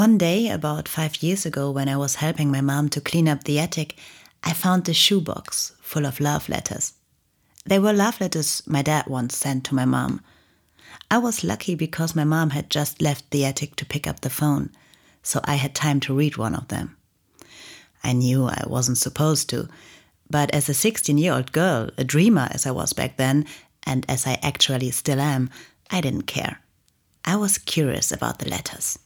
One day, about 5 years ago, when I was helping my mom to clean up the attic, I found a shoebox full of love letters. They were love letters my dad once sent to my mom. I was lucky because my mom had just left the attic to pick up the phone, so I had time to read one of them. I knew I wasn't supposed to, but as a 16-year-old girl, a dreamer as I was back then, and as I actually still am, I didn't care. I was curious about the letters.